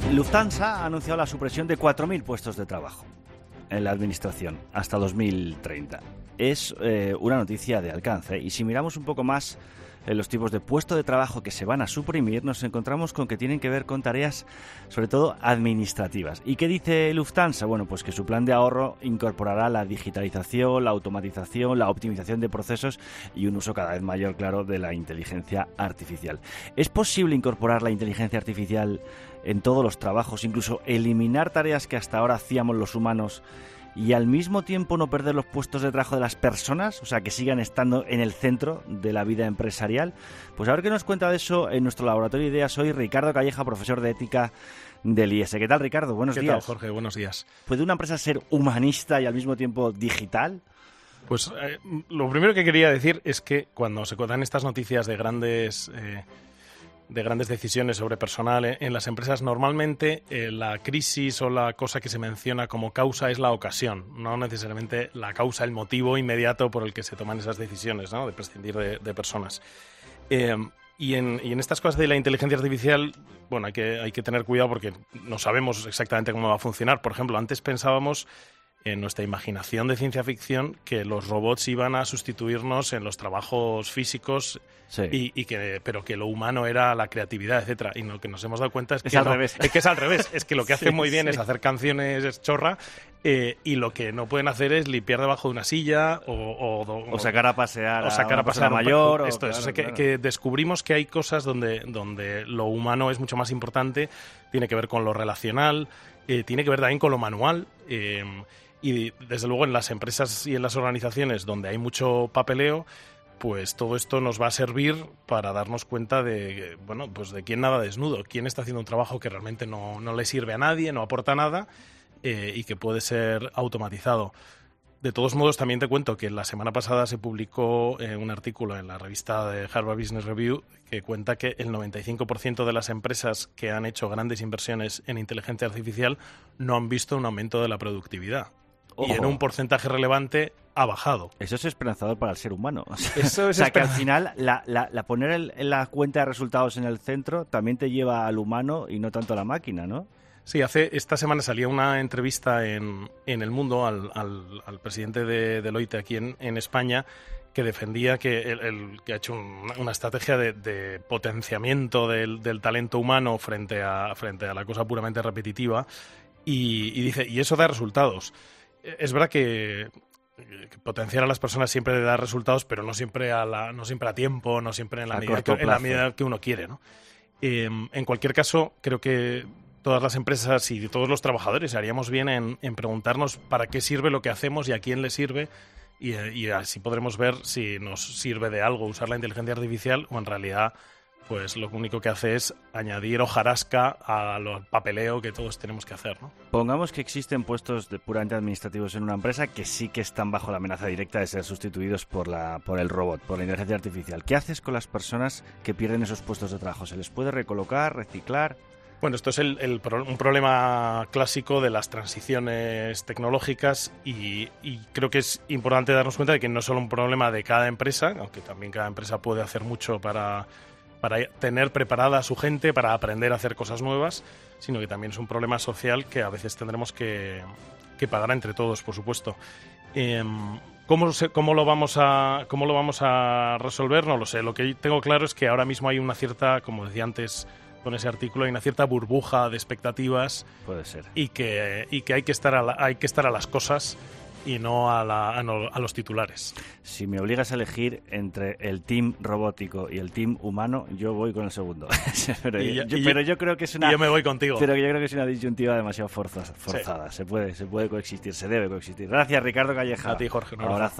Lufthansa ha anunciado la supresión de 4.000 puestos de trabajo en la administración hasta 2030. Es una noticia de alcance, y si miramos un poco más en los tipos de puestos de trabajo que se van a suprimir, nos encontramos con que tienen que ver con tareas, sobre todo administrativas. ¿Y qué dice Lufthansa? Bueno, pues que su plan de ahorro incorporará la digitalización, la automatización, la optimización de procesos y un uso cada vez mayor, claro, de la inteligencia artificial. ¿Es posible incorporar la inteligencia artificial en todos los trabajos, incluso eliminar tareas que hasta ahora hacíamos los humanos, y al mismo tiempo no perder los puestos de trabajo de las personas, o sea, que sigan estando en el centro de la vida empresarial? Pues a ver qué nos cuenta de eso en nuestro laboratorio de ideas hoy Ricardo Calleja, profesor de ética del IES. ¿Qué tal, Ricardo? Buenos días. ¿Qué tal, Jorge? Buenos días. ¿Puede una empresa ser humanista y al mismo tiempo digital? Pues lo primero que quería decir es que cuando se dan estas noticias de grandes decisiones sobre personal en las empresas, normalmente la crisis o la cosa que se menciona como causa es la ocasión, no necesariamente la causa, el motivo inmediato por el que se toman esas decisiones, ¿no?, de prescindir de personas. Y en estas cosas de la inteligencia artificial, bueno, hay que tener cuidado porque no sabemos exactamente cómo va a funcionar. Por ejemplo, antes pensábamos en nuestra imaginación de ciencia ficción que los robots iban a sustituirnos en los trabajos físicos, sí, pero que lo humano era la creatividad, etcétera. Y lo que nos hemos dado cuenta es que es al revés. Es que es al revés. Es que lo que hacen muy bien sí. es hacer canciones chorra, y lo que no pueden hacer es limpiar debajo de una silla o sacar a pasear a mayor. Esto es. O sea, que descubrimos que hay cosas donde lo humano es mucho más importante. Tiene que ver con lo relacional, tiene que ver también con lo manual. Y desde luego en las empresas y en las organizaciones donde hay mucho papeleo, pues todo esto nos va a servir para darnos cuenta de, bueno, pues de quién nada desnudo, quién está haciendo un trabajo que realmente no le sirve a nadie, no aporta nada, y que puede ser automatizado. De todos modos, también te cuento que la semana pasada se publicó un artículo en la revista de Harvard Business Review que cuenta que el 95% de las empresas que han hecho grandes inversiones en inteligencia artificial no han visto un aumento de la productividad. Ojo. Y en un porcentaje relevante ha bajado. Eso es esperanzador para el ser humano. Eso es que al final la poner la cuenta de resultados en el centro también te lleva al humano y no tanto a la máquina, ¿no? Sí, esta semana salía una entrevista en El Mundo al presidente de Deloitte aquí en España, que defendía que ha hecho una estrategia de potenciamiento del talento humano frente a la cosa puramente repetitiva, y dice, y eso da resultados. Es verdad que potenciar a las personas siempre da resultados, pero no siempre a tiempo, no siempre en la medida que uno quiere, ¿no? En cualquier caso, creo que todas las empresas y todos los trabajadores haríamos bien en preguntarnos para qué sirve lo que hacemos y a quién le sirve, y así podremos ver si nos sirve de algo usar la inteligencia artificial o en realidad pues lo único que hace es añadir hojarasca al papeleo que todos tenemos que hacer, ¿no? Pongamos que existen puestos puramente administrativos en una empresa que sí que están bajo la amenaza directa de ser sustituidos por el robot, por la inteligencia artificial. ¿Qué haces con las personas que pierden esos puestos de trabajo? ¿Se les puede recolocar, reciclar? Bueno, esto es un problema clásico de las transiciones tecnológicas, y creo que es importante darnos cuenta de que no es solo un problema de cada empresa, aunque también cada empresa puede hacer mucho para tener preparada a su gente para aprender a hacer cosas nuevas, sino que también es un problema social que a veces tendremos que pagar entre todos, por supuesto. ¿Cómo lo vamos a resolver? No lo sé. Lo que tengo claro es que ahora mismo hay una cierta, como decía antes con ese artículo, hay una cierta burbuja de expectativas. Puede ser. Y que hay que estar a las cosas y no a los titulares. Si me obligas a elegir entre el team robótico y el team humano, yo voy con el segundo. pero yo creo que es una... Y yo me voy contigo. Pero yo creo que es una disyuntiva demasiado forzada. Sí. Se puede coexistir, se debe coexistir. Gracias, Ricardo Calleja. A ti, Jorge. Un abrazo.